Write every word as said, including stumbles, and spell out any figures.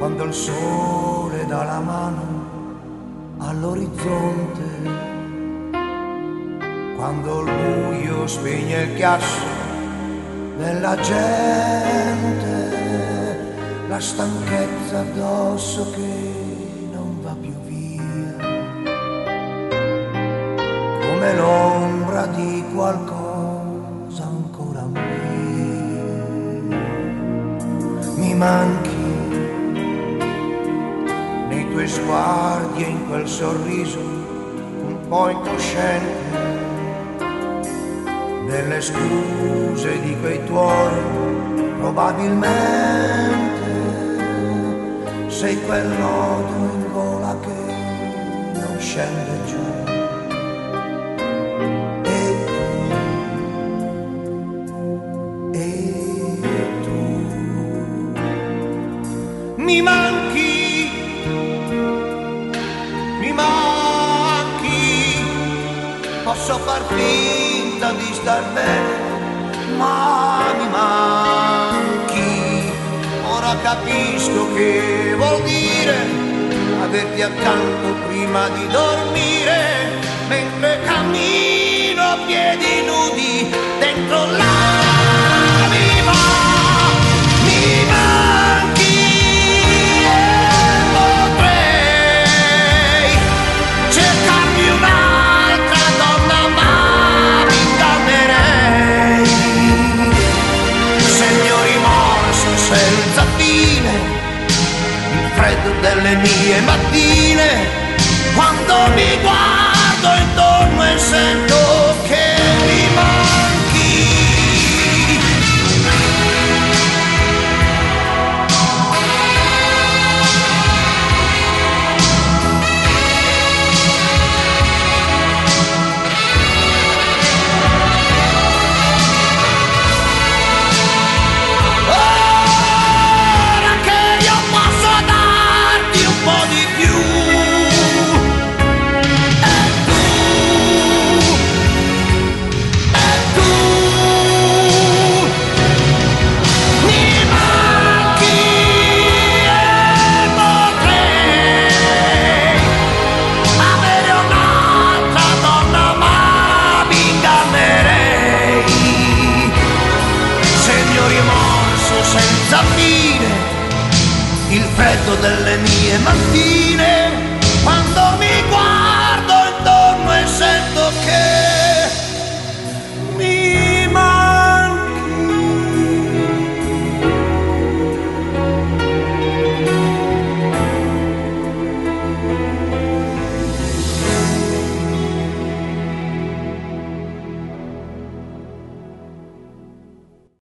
quando il sole dà la mano all'orizzonte, quando il buio spegne il chiasso della gente, la stanchezza addosso che non va più via, come l'ombra di qualcosa ancora mia. Mi manchi nei tuoi sguardi e in quel sorriso un po' incosciente, nelle scuse di quei tuoi probabilmente sei quel nodo in gola che non scende giù. E tu, e tu mi manchi, mi manchi, posso far finta di star bene, ma mi manchi. Ora capisco che vuol dire averti accanto prima di dormire, mentre cammino a piedi nudi dentro l'anima. Mi manchi e potrei cercarmi un'altra donna, ma mi ingannerei. Segno rimorso senza fine, il freddo delle mie mattine, quando mi guardo intorno e sento che mi manchi. Ora che io posso darti un po' di più, e tu, e tu mi manchi e potrei avere un'altra donna, ma mi ingannerei. Segno rimorso senza fine, il freddo delle mie mattine,